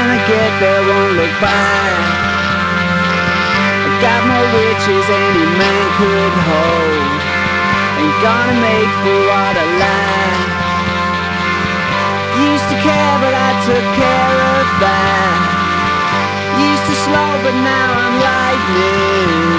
I get there, won't look back. I got more riches any man could hold. Ain't gonna make for what I lack. Used to care but I took care of that. Used to slow but now I'm lightning.